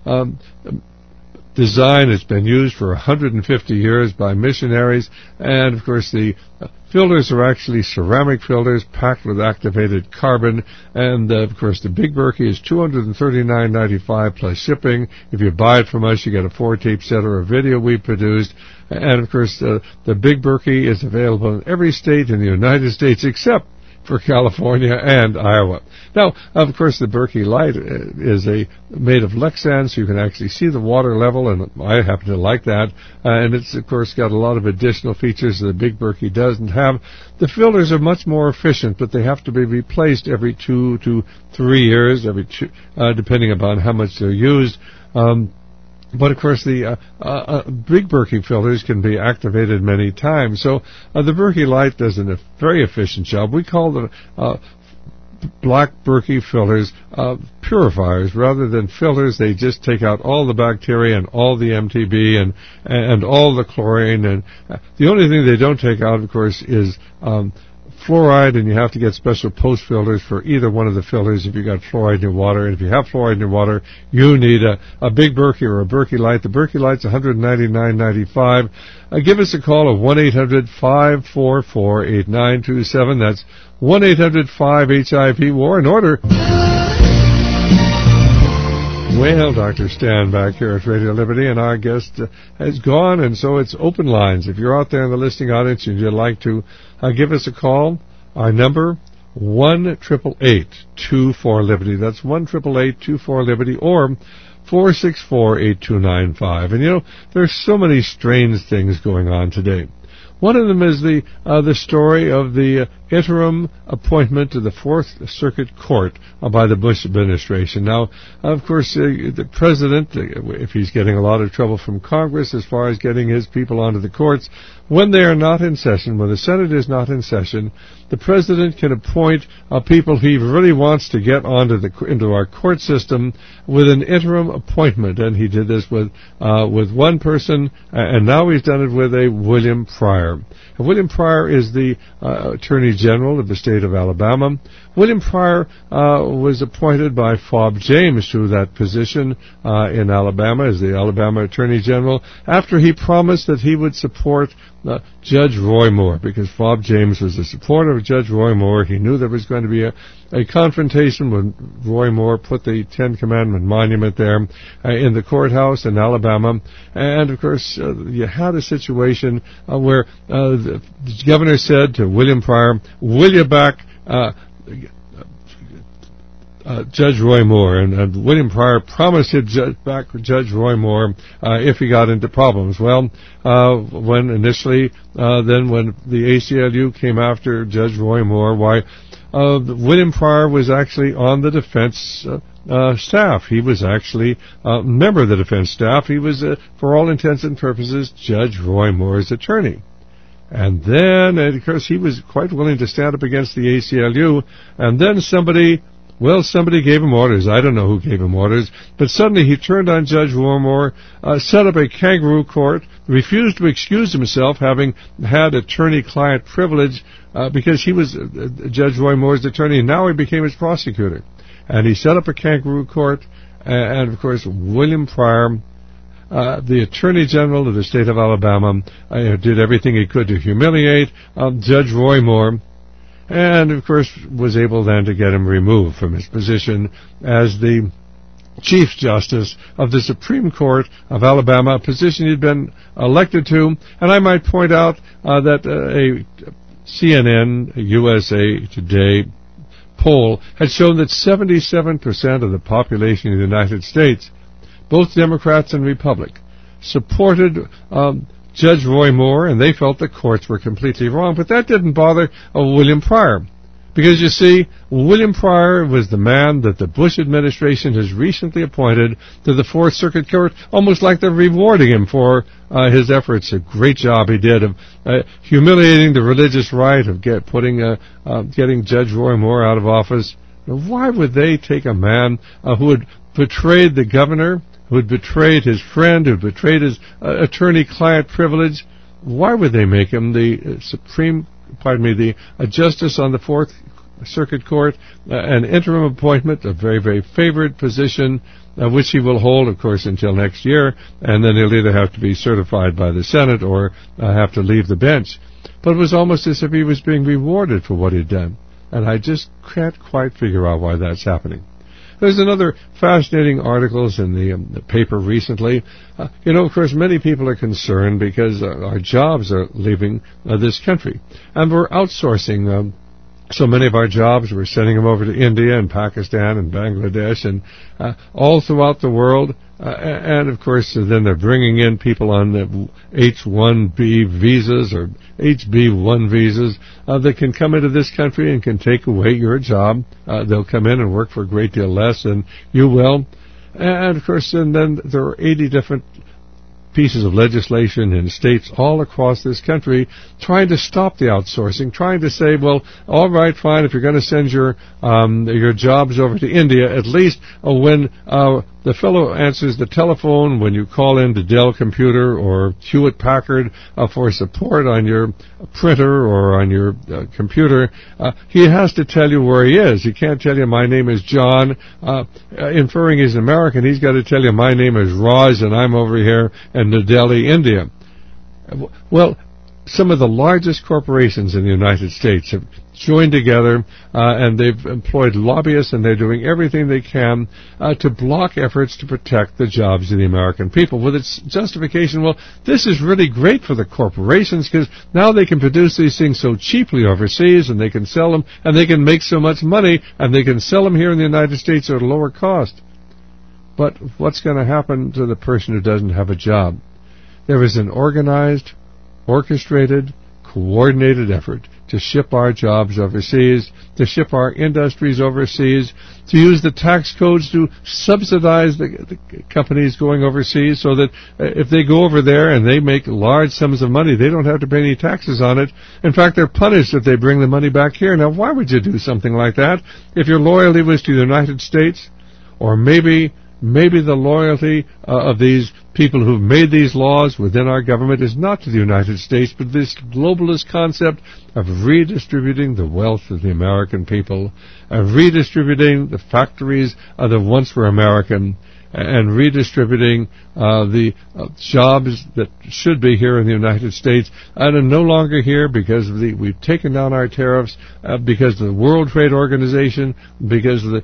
design. It's been used for 150 years by missionaries, and of course the filters are actually ceramic filters packed with activated carbon, and of course the Big Berkey is $239.95 plus shipping. If you buy it from us, you get a 4-tape set or a video we produced, and of course the Big Berkey is available in every state in the United States except for California and Iowa. Now, of course, the Berkey Light is made of Lexan, so you can actually see the water level, and I happen to like that. And it's, of course, got a lot of additional features that the Big Berkey doesn't have. The filters are much more efficient, but they have to be replaced every 2 to 3 years, depending upon how much they're used. But, of course, the Big Berkey filters can be activated many times. So the Berkey Light does a very efficient job. We call the Black Berkey filters purifiers. Rather than filters, they just take out all the bacteria and all the MTB and all the chlorine. And the only thing they don't take out, of course, is fluoride, and you have to get special post filters for either one of the filters if you got fluoride in your water. And if you have fluoride in your water, you need a Big Berkey or a Berkey Light. The Berkey Light's $199.95. Give us a call at 1-800-544-8927. That's 1-800-5-HIV-WAR and order. Well, Dr. Stan back here at Radio Liberty, and our guest has gone, and so it's open lines. If you're out there in the listening audience and you'd like to give us a call, our number, 1-888-24-LIBERTY. That's 1-888-24-LIBERTY, or 464-8295. And, there's so many strange things going on today. One of them is the story of the interim appointment to the Fourth Circuit Court by the Bush administration. Now, of course, the president, if he's getting a lot of trouble from Congress as far as getting his people onto the courts, when they are not in session, when the Senate is not in session, the president can appoint people he really wants to get into our court system with an interim appointment, and he did this with one person, and now he's done it with a William Pryor. And William Pryor is the Attorney General of the state of Alabama. William Pryor was appointed by Fob James to that position in Alabama as the Alabama Attorney General after he promised that he would support Judge Roy Moore, because Fob James was a supporter of Judge Roy Moore. He knew there was going to be a confrontation when Roy Moore put the Ten Commandment monument there in the courthouse in Alabama. And, of course, you had a situation where the governor said to William Pryor, "Will you back Judge Roy Moore?" And William Pryor promised he'd back Judge Roy Moore if he got into problems. Well, when the ACLU came after Judge Roy Moore, William Pryor was actually on the defense staff. He was actually a member of the defense staff. He was, for all intents and purposes, Judge Roy Moore's attorney. And then, of course, he was quite willing to stand up against the ACLU, and then somebody Well, somebody gave him orders. I don't know who gave him orders, but suddenly he turned on Judge Wormore, set up a kangaroo court, refused to excuse himself, having had attorney-client privilege because he was Judge Roy Moore's attorney, and now he became his prosecutor. And he set up a kangaroo court, and of course, William Pryor, the Attorney General of the state of Alabama, did everything he could to humiliate Judge Roy Moore, and of course was able then to get him removed from his position as the Chief Justice of the Supreme Court of Alabama, a position he'd been elected to. And I might point out that a CNN USA Today poll had shown that 77% of the population of the United States, both Democrats and Republicans, supported Judge Roy Moore, and they felt the courts were completely wrong. But that didn't bother William Pryor, because, you see, William Pryor was the man that the Bush administration has recently appointed to the Fourth Circuit Court, almost like they're rewarding him for his efforts. A great job he did of humiliating the religious right, of getting Judge Roy Moore out of office. Now, why would they take a man who had betrayed the governor, who had betrayed his friend, who had betrayed his attorney-client privilege? Why would they make him the justice on the Fourth Circuit Court, an interim appointment, a very, very favored position, which he will hold, of course, until next year, and then he'll either have to be certified by the Senate or have to leave the bench. But it was almost as if he was being rewarded for what he'd done, and I just can't quite figure out why that's happening. There's another fascinating articles in the paper recently. Of course, many people are concerned because our jobs are leaving this country, and we're outsourcing so many of our jobs. We're sending them over to India and Pakistan and Bangladesh and all throughout the world. And, of course, then they're bringing in people on the H-1B visas or HB-1 visas that can come into this country and can take away your job. They'll come in and work for a great deal less than you will. And, of course, and then there are 80 different pieces of legislation in states all across this country trying to stop the outsourcing, trying to say, well, all right, fine, if you're going to send your jobs over to India, at least when the fellow answers the telephone, when you call in to Dell Computer or Hewlett-Packard for support on your printer or on your computer, he has to tell you where he is. He can't tell you, my name is John, inferring he's an American. He's got to tell you, my name is Raj, and I'm over here in New Delhi, India. Well, some of the largest corporations in the United States have joined together, and they've employed lobbyists, and they're doing everything they can to block efforts to protect the jobs of the American people, with its justification, well, this is really great for the corporations because now they can produce these things so cheaply overseas, and they can sell them, and they can make so much money, and they can sell them here in the United States at a lower cost. But what's going to happen to the person who doesn't have a job? There is an organized, orchestrated, coordinated effort to ship our jobs overseas, to ship our industries overseas, to use the tax codes to subsidize the companies going overseas so that if they go over there and they make large sums of money, they don't have to pay any taxes on it. In fact, they're punished if they bring the money back here. Now, why would you do something like that? If your loyalty was to the United States, or maybe the loyalty of these people who've made these laws within our government is not to the United States, but this globalist concept of redistributing the wealth of the American people, of redistributing the factories that once were American, and redistributing the jobs that should be here in the United States and are no longer here because of we've taken down our tariffs, because of the World Trade Organization, because of the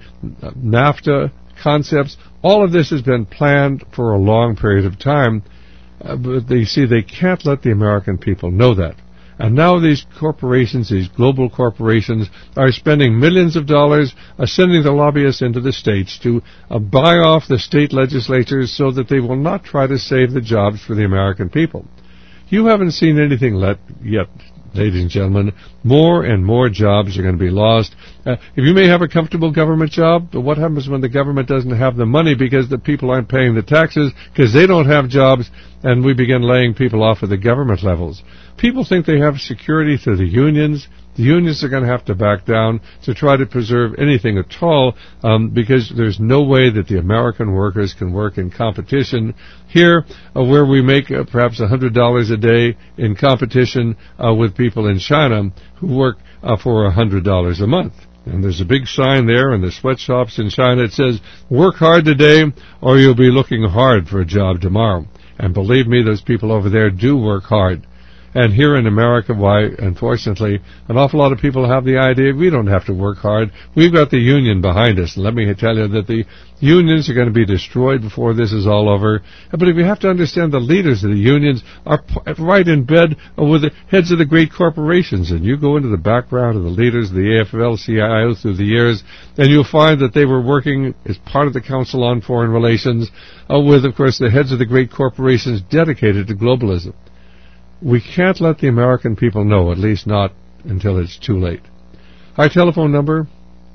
NAFTA concepts. All of this has been planned for a long period of time, but they can't let the American people know that. And now these corporations, these global corporations, are spending millions of dollars sending the lobbyists into the states to buy off the state legislatures so that they will not try to save the jobs for the American people. You haven't seen anything yet, ladies and gentlemen. More and more jobs are going to be lost, If you may have a comfortable government job, but what happens when the government doesn't have the money because the people aren't paying the taxes because they don't have jobs, and we begin laying people off at the government levels? People think they have security through the unions. The unions are going to have to back down to try to preserve anything at all, because there's no way that the American workers can work in competition here, where we make perhaps $100 a day in competition with people in China who work for $100 a month. And there's a big sign there in the sweatshops in China. It says, "Work hard today or you'll be looking hard for a job tomorrow." And believe me, those people over there do work hard. And here in America, why, unfortunately, an awful lot of people have the idea we don't have to work hard. We've got the union behind us. And let me tell you that the unions are going to be destroyed before this is all over. But if you have to understand, the leaders of the unions are right in bed with the heads of the great corporations. And you go into the background of the leaders of the AFL-CIO through the years, and you'll find that they were working as part of the Council on Foreign Relations with, of course, the heads of the great corporations dedicated to globalism. We can't let the American people know, at least not until it's too late. Our telephone number,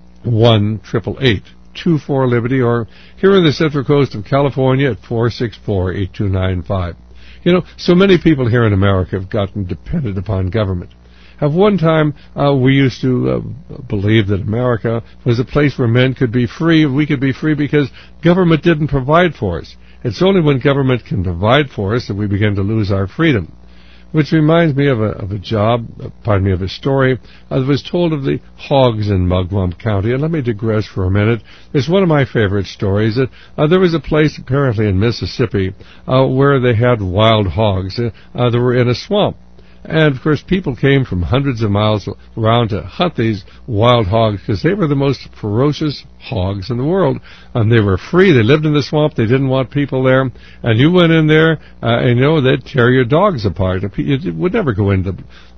1-888-24-LIBERTY, or here on the Central Coast of California at 464-8295. You know, so many people here in America have gotten dependent upon government. At one time, we used to believe that America was a place where men could be free. We could be free because government didn't provide for us. It's only when government can provide for us that we begin to lose our freedom. Which reminds me of a story that was told of the hogs in Mugwump County. And let me digress for a minute. It's one of my favorite stories. That there was a place apparently in Mississippi where they had wild hogs. They were in a swamp. And, of course, people came from hundreds of miles around to hunt these wild hogs because they were the most ferocious hogs in the world. And they were free. They lived in the swamp. They didn't want people there. And you went in there, and, you know, they'd tear your dogs apart. You would never go into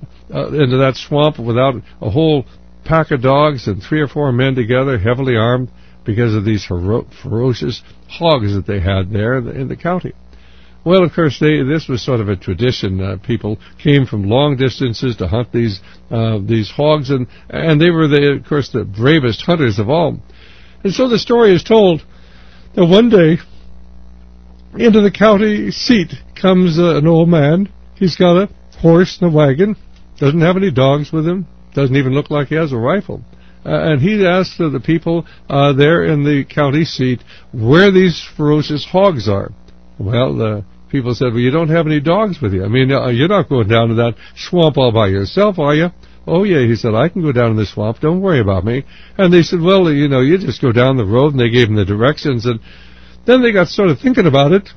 that swamp without a whole pack of dogs and 3 or 4 men together, heavily armed, because of these ferocious hogs that they had there in the county. Well, of course, this was sort of a tradition. People came from long distances to hunt these hogs, and they were, of course, the bravest hunters of all. And so the story is told that one day, into the county seat comes an old man. He's got a horse and a wagon, doesn't have any dogs with him, doesn't even look like he has a rifle. And he asked the people there in the county seat where these ferocious hogs are. Well, the people said, "Well, you don't have any dogs with you. I mean, you're not going down to that swamp all by yourself, are you?" "Oh, yeah," he said, "I can go down in the swamp. Don't worry about me." And they said, "Well, you know, you just go down the road," and they gave him the directions. And then they got started thinking about it.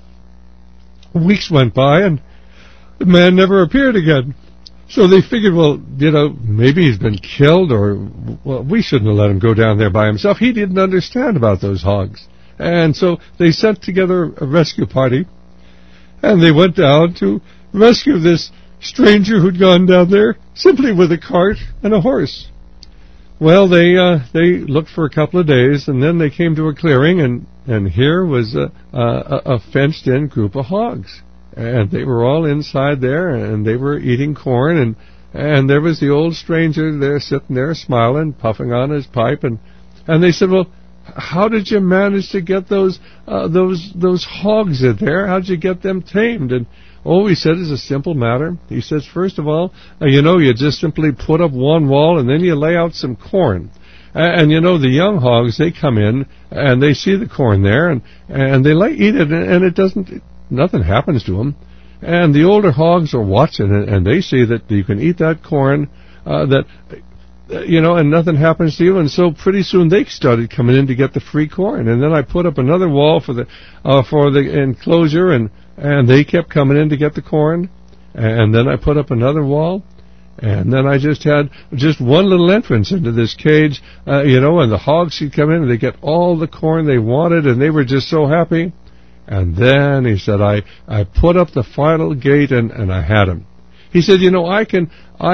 Weeks went by, and the man never appeared again. So they figured, well, you know, maybe he's been killed, or, well, we shouldn't have let him go down there by himself. He didn't understand about those hogs. And so they sent together a rescue party, and they went down to rescue this stranger who'd gone down there simply with a cart and a horse. Well, they looked for a couple of days, and then they came to a clearing, and here was a fenced-in group of hogs. And they were all inside there, and they were eating corn, and there was the old stranger there sitting there smiling, puffing on his pipe, and they said, "Well, how did you manage to get those hogs in there? How did you get them tamed?" And he said, it's a simple matter. He says, first of all, you just simply put up one wall, and then you lay out some corn. And the young hogs, they come in, and they see the corn there, and they eat it, and nothing happens to them. And the older hogs are watching it, and they see that you can eat that corn, and nothing happens to you. And so pretty soon they started coming in to get the free corn. And then I put up another wall for the enclosure, and they kept coming in to get the corn. And then I put up another wall. And then I just had one little entrance into this cage, and the hogs could come in and they get all the corn they wanted, and they were just so happy. And then he said, I put up the final gate, and I had him. He said, I can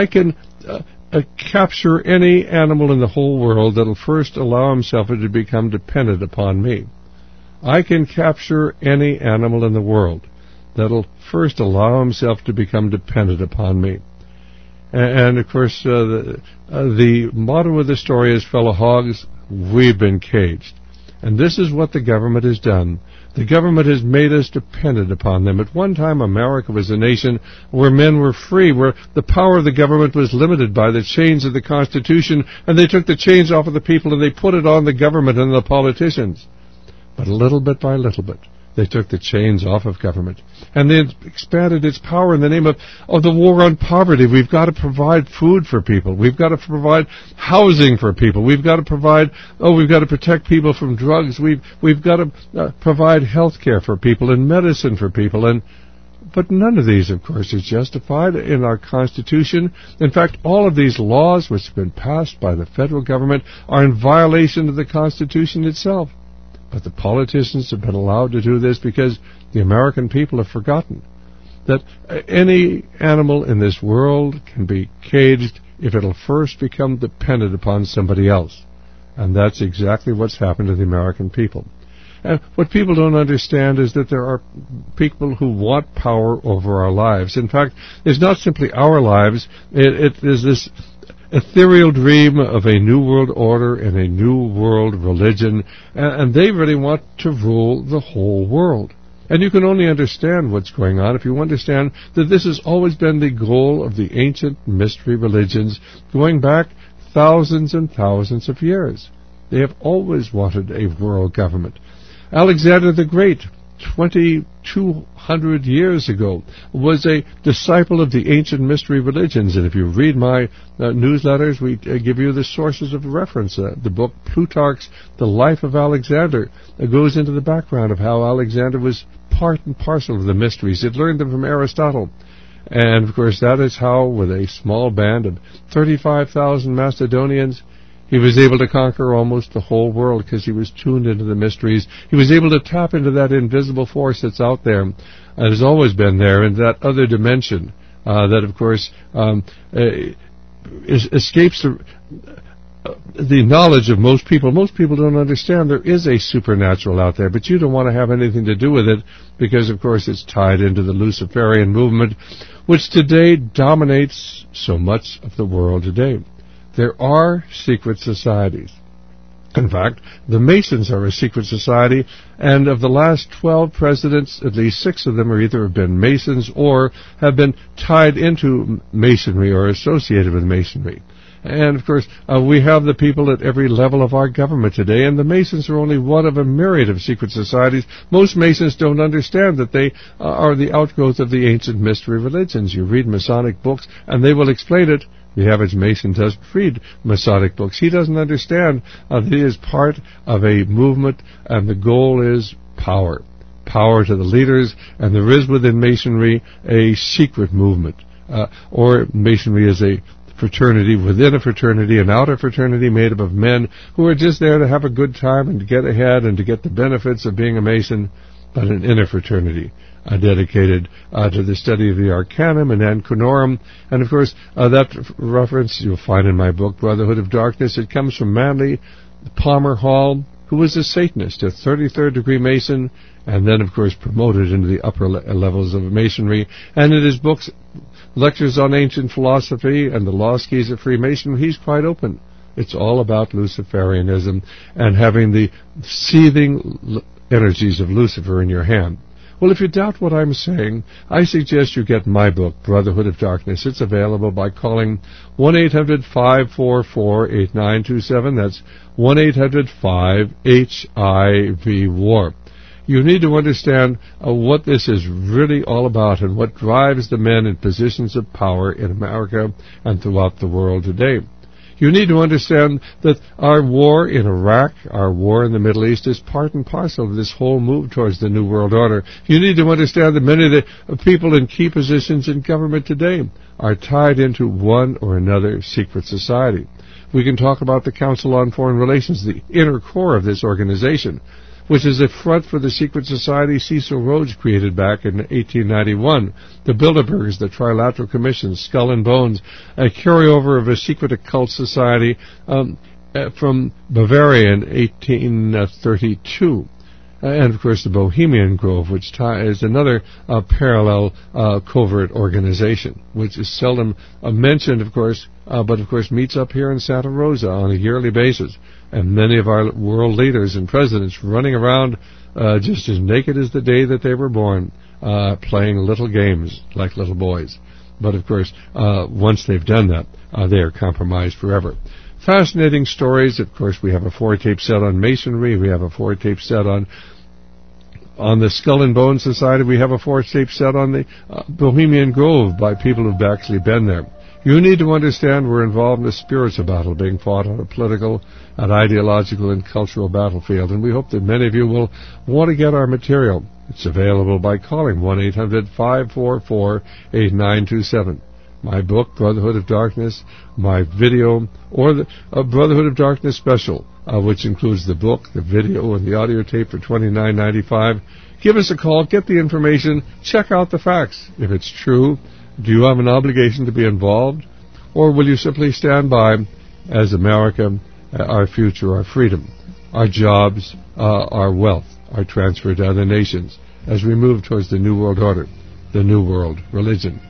capture any animal in the whole world that'll first allow himself to become dependent upon me. I can capture any animal in the world that'll first allow himself to become dependent upon me. And of course, the motto of the story is, fellow hogs, we've been caged. And this is what the government has done. The government has made us dependent upon them. At one time, America was a nation where men were free, where the power of the government was limited by the chains of the Constitution, and they took the chains off of the people and they put it on the government and the politicians. But little bit by little bit, they took the chains off of government, and they expanded its power in the name of the war on poverty. We've got to provide food for people. We've got to provide housing for people. We've got to protect people from drugs. We've got to provide health care for people and medicine for people. But none of these, of course, is justified in our Constitution. In fact, all of these laws which have been passed by the federal government are in violation of the Constitution itself. But the politicians have been allowed to do this because the American people have forgotten that any animal in this world can be caged if it'll first become dependent upon somebody else. And that's exactly what's happened to the American people. And what people don't understand is that there are people who want power over our lives. In fact, it's not simply our lives. It is this ethereal dream of a new world order and a new world religion, and they really want to rule the whole world. And you can only understand what's going on if you understand that this has always been the goal of the ancient mystery religions going back thousands and thousands of years. They have always wanted a world government. Alexander the Great, 2,200 years ago, was a disciple of the ancient mystery religions. And if you read my newsletters, we give you the sources of reference. The book Plutarch's The Life of Alexander goes into the background of how Alexander was part and parcel of the mysteries. He'd learned them from Aristotle. And, of course, that is how, with a small band of 35,000 Macedonians, he was able to conquer almost the whole world because he was tuned into the mysteries. He was able to tap into that invisible force that's out there and has always been there, in that other dimension that, of course, escapes the knowledge of most people. Most people don't understand there is a supernatural out there, but you don't want to have anything to do with it because, of course, it's tied into the Luciferian movement, which today dominates so much of the world today. There are secret societies. In fact, the Masons are a secret society, and of the last 12 presidents, at least 6 of them either have been Masons or have been tied into Masonry or associated with Masonry. And, of course, we have the people at every level of our government today, and the Masons are only one of a myriad of secret societies. Most Masons don't understand that they are the outgrowth of the ancient mystery religions. You read Masonic books, and they will explain it. The average Mason doesn't read Masonic books. He doesn't understand that he is part of a movement, and the goal is power. Power to the leaders, and there is within Masonry a secret movement, or Masonry is a fraternity within a fraternity, an outer fraternity made up of men who are just there to have a good time and to get ahead and to get the benefits of being a Mason, but an inner fraternity dedicated to the study of the Arcanum and Anchronorum. And, of course, that reference you'll find in my book, Brotherhood of Darkness. It comes from Manly Palmer Hall, who was a Satanist, a 33rd degree Mason, and then, of course, promoted into the upper levels of Masonry. And in his books, Lectures on Ancient Philosophy and the Lost Keys of Freemasonry, he's quite open. It's all about Luciferianism and having the seething energies of Lucifer in your hand. Well, if you doubt what I'm saying, I suggest you get my book, Brotherhood of Darkness. It's available by calling 1-800-544-8927. That's 1-800-5-HIV-WAR. You need to understand what this is really all about and what drives the men in positions of power in America and throughout the world today. You need to understand that our war in Iraq, our war in the Middle East, is part and parcel of this whole move towards the New World Order. You need to understand that many of the people in key positions in government today are tied into one or another secret society. We can talk about the Council on Foreign Relations, the inner core of this organization, which is a front for the secret society Cecil Rhodes created back in 1891. The Bilderbergers, the Trilateral Commission, Skull and Bones, a carryover of a secret occult society from Bavaria in 1832. and of course the Bohemian Grove, which is another parallel covert organization, which is seldom mentioned, of course, but of course meets up here in Santa Rosa on a yearly basis. And many of our world leaders and presidents running around just as naked as the day that they were born, playing little games like little boys. But of course, once they've done that, they are compromised forever. Fascinating stories. Of course, we have a 4-tape set on Masonry. We have a 4-tape set on the Skull and Bones Society. We have a 4-tape set on the Bohemian Grove by people who've actually been there. You need to understand we're involved in a spiritual battle being fought on a political, an ideological, and cultural battlefield, and we hope that many of you will want to get our material. It's available by calling 1-800-544-8927. My book, Brotherhood of Darkness, my video, or the Brotherhood of Darkness special, which includes the book, the video, and the audio tape for $29.95. Give us a call, get the information, check out the facts. If it's true, do you have an obligation to be involved, or will you simply stand by as America, our future, our freedom, our jobs, our wealth are transferred to other nations as we move towards the New World Order, the New World Religion?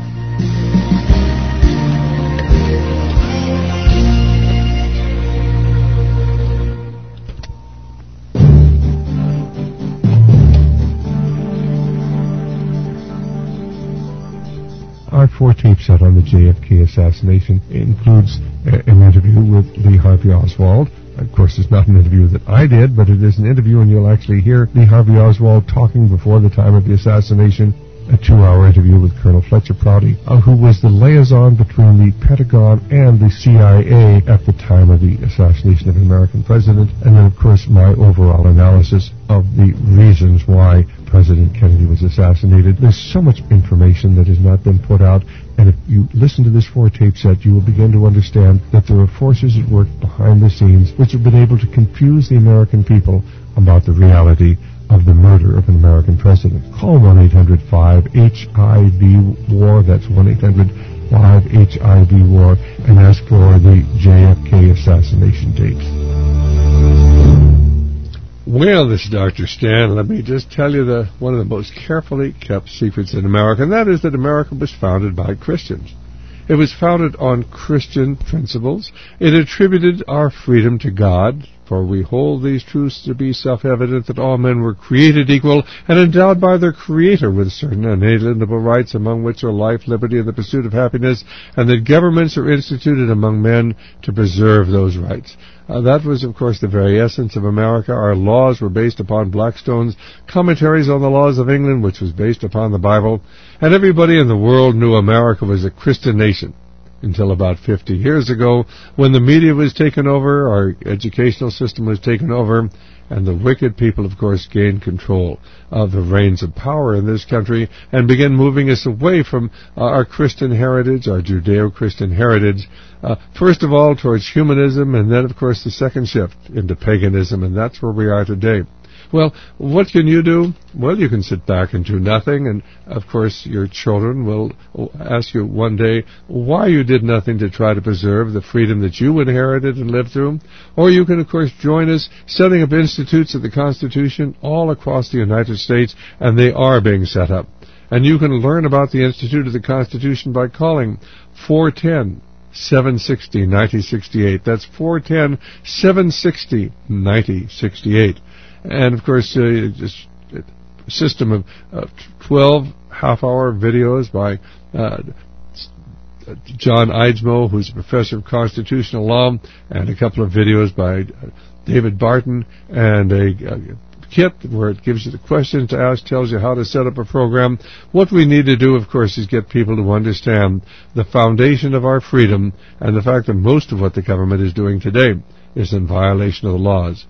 Our 4-tape set on the JFK assassination includes an interview with Lee Harvey Oswald. Of course, it's not an interview that I did, but it is an interview, and you'll actually hear Lee Harvey Oswald talking before the time of the assassination. A 2-hour interview with Colonel Fletcher Prouty, who was the liaison between the Pentagon and the CIA at the time of the assassination of an American president. And then, of course, my overall analysis of the reasons why President Kennedy was assassinated. There's so much information that has not been put out, and if you listen to this 4-tape set, you will begin to understand that there are forces at work behind the scenes which have been able to confuse the American people about the reality of the murder of an American president. Call 1-800-5HIV-WAR, that's 1-800-5HIV-WAR, and ask for the JFK assassination date. Well, this is Dr. Stan. Let me just tell you one of the most carefully kept secrets in America, and that is that America was founded by Christians. It was founded on Christian principles. It attributed our freedom to God, for we hold these truths to be self-evident that all men were created equal and endowed by their Creator with certain inalienable rights, among which are life, liberty, and the pursuit of happiness, and that governments are instituted among men to preserve those rights. That was, of course, the very essence of America. Our laws were based upon Blackstone's Commentaries on the Laws of England, which was based upon the Bible, and everybody in the world knew America was a Christian nation until about 50 years ago, when the media was taken over, our educational system was taken over, and the wicked people, of course, gained control of the reins of power in this country and began moving us away from our Christian heritage, our Judeo-Christian heritage, first of all towards humanism, and then, of course, the second shift into paganism, and that's where we are today. Well, what can you do? Well, you can sit back and do nothing, and, of course, your children will ask you one day why you did nothing to try to preserve the freedom that you inherited and lived through. Or you can, of course, join us setting up institutes of the Constitution all across the United States, and they are being set up. And you can learn about the Institute of the Constitution by calling 410-760-9068. That's 410-760-9068. And, of course, a system of 12 half-hour videos by John Eidsmoe, who's a professor of constitutional law, and a couple of videos by David Barton, and a kit where it gives you the questions to ask, tells you how to set up a program. What we need to do, of course, is get people to understand the foundation of our freedom and the fact that most of what the government is doing today is in violation of the laws.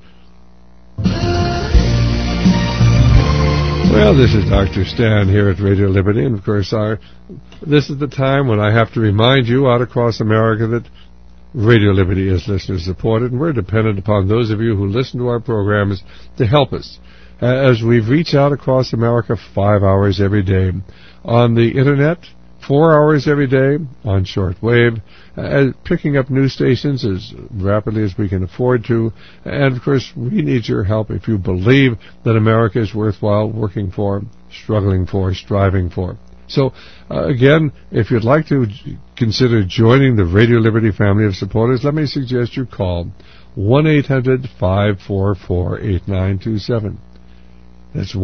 Well, this is Dr. Stan here at Radio Liberty, and of course this is the time when I have to remind you out across America that Radio Liberty is listener-supported, and we're dependent upon those of you who listen to our programs to help us as we reach out across America 5 hours every day on the Internet 4 hours every day on shortwave, picking up news stations as rapidly as we can afford to. And, of course, we need your help if you believe that America is worthwhile working for, struggling for, striving for. So, again, if you'd like to consider joining the Radio Liberty family of supporters, let me suggest you call 1-800-544-8927. That's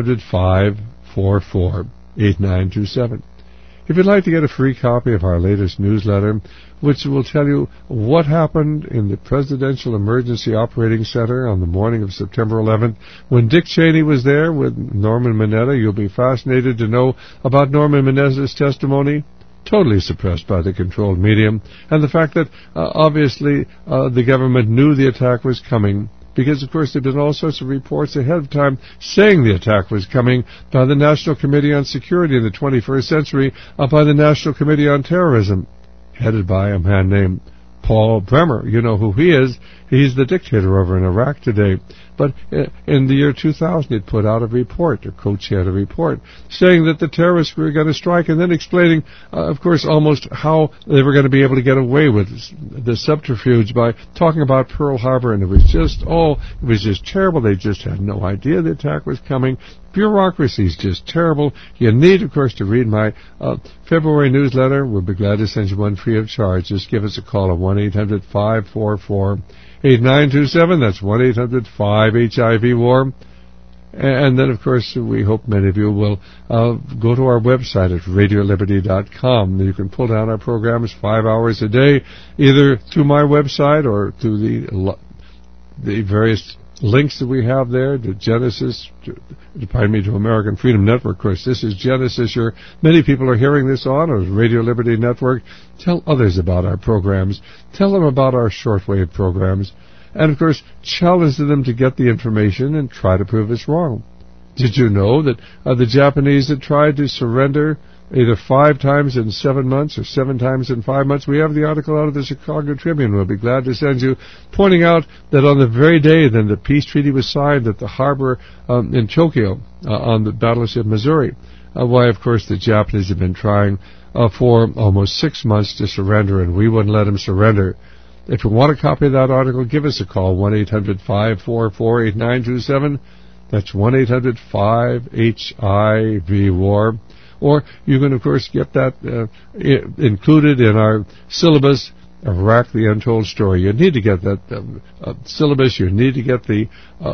1-800-544-8927. If you'd like to get a free copy of our latest newsletter, which will tell you what happened in the Presidential Emergency Operating Center on the morning of September 11th, when Dick Cheney was there with Norman Mineta, you'll be fascinated to know about Norman Mineta's testimony, totally suppressed by the controlled media, and the fact that, obviously, the government knew the attack was coming, because, of course, there have been all sorts of reports ahead of time saying the attack was coming by the National Committee on Security in the 21st century, by the National Committee on Terrorism, headed by a man named Paul Bremer. You know who he is. He's the dictator over in Iraq today. But in the year 2000, it put out a report, or co-chaired a report, saying that the terrorists were going to strike, and then explaining, of course, almost how they were going to be able to get away with the subterfuge by talking about Pearl Harbor, and it was just terrible. They just had no idea the attack was coming. Bureaucracy is just terrible. You need, of course, to read my February newsletter. We'll be glad to send you one free of charge. Just give us a call at 1-800-544-8927. That's 1-800-5HIV-WAR. And then, of course, we hope many of you will go to our website at RadioLiberty.com. You can pull down our programs 5 hours a day, either through my website or through the various links that we have there to Genesis, to American Freedom Network. Of course, this is Genesis. Many people are hearing this on Radio Liberty Network. Tell others about our programs. Tell them about our shortwave programs. And, of course, challenge them to get the information and try to prove it's wrong. Did you know that the Japanese had tried to surrender either 5 times in 7 months or 7 times in 5 months? We have the article out of the Chicago Tribune. We'll be glad to send you, pointing out that on the very day then the peace treaty was signed at the harbor in Tokyo on the battleship Missouri, why, of course, the Japanese have been trying for almost 6 months to surrender, and we wouldn't let them surrender. If you want a copy of that article, give us a call, 1-800-544-8927. That's 1-800-5HIV-WAR. Or you can, of course, get that included in our syllabus, Iraq, the Untold Story. You need to get that syllabus. You need to get the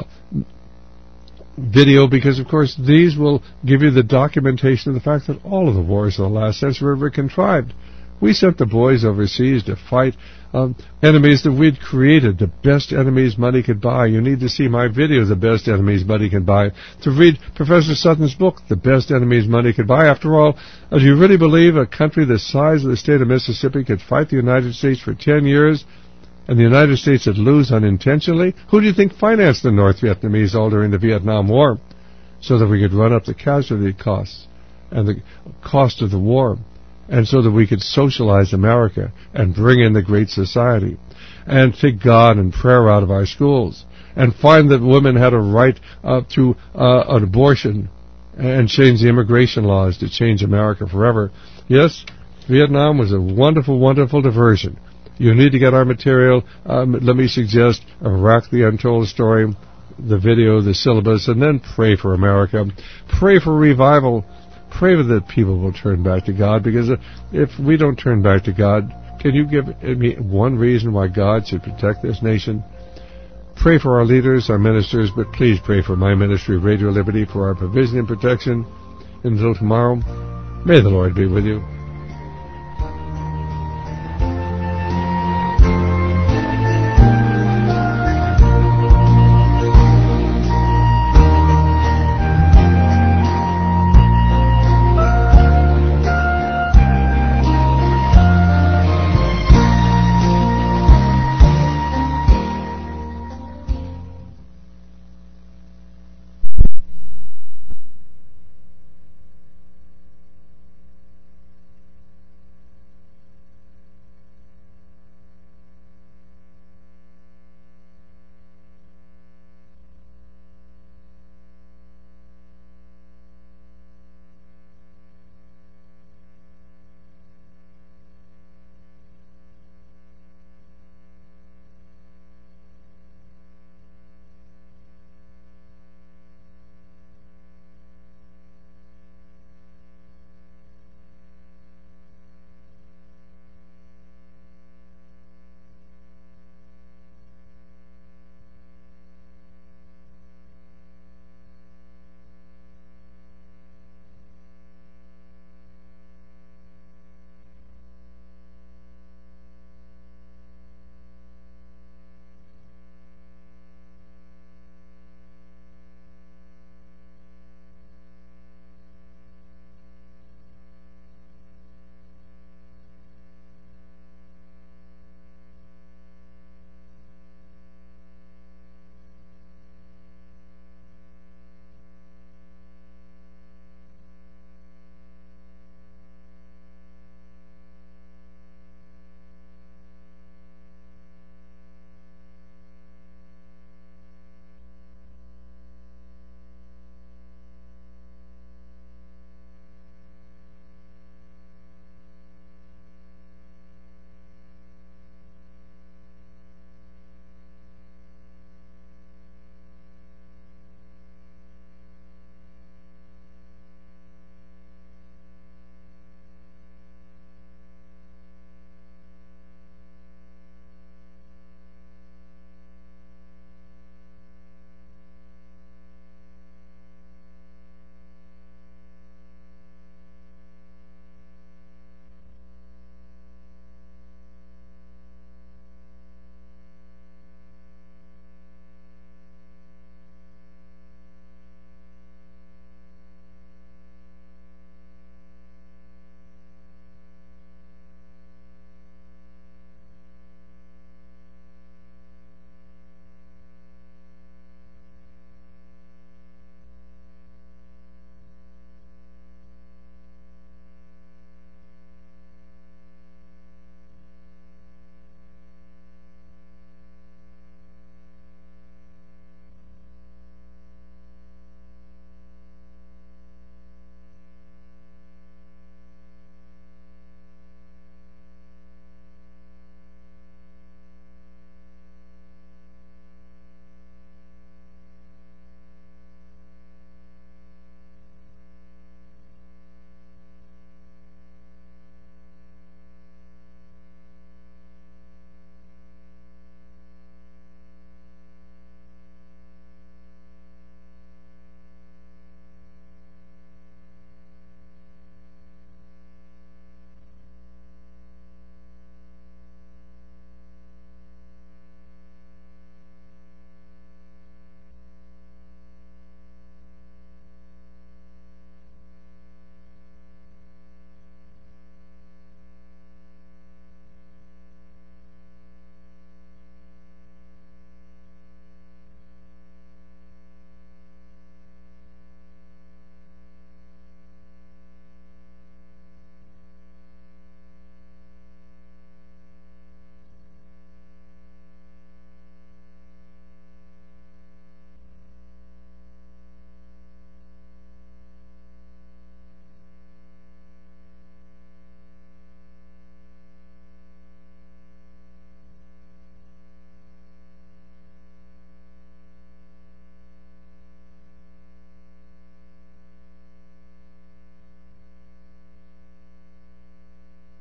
video, because, of course, these will give you the documentation of the fact that all of the wars of the last century were contrived. We sent the boys overseas to fight enemies that we'd created, the best enemies money could buy. You need to see my video, The Best Enemies Money Can Buy, to read Professor Sutton's book, The Best Enemies Money Could Buy. After all, do you really believe a country the size of the state of Mississippi could fight the United States for 10 years and the United States would lose unintentionally? Who do you think financed the North Vietnamese all during the Vietnam War? So that we could run up the casualty costs and the cost of the war, and so that we could socialize America and bring in the Great Society and take God and prayer out of our schools and find that women had a right to an abortion and change the immigration laws to change America forever. Yes, Vietnam was a wonderful, wonderful diversion. You need to get our material. Let me suggest Iraq, the Untold Story, the video, the syllabus, and then pray for America. Pray for revival. Pray that people will turn back to God, because if we don't turn back to God, can you give me one reason why God should protect this nation? Pray for our leaders, our ministers, but please pray for my ministry, Radio Liberty, for our provision and protection. Until tomorrow, may the Lord be with you.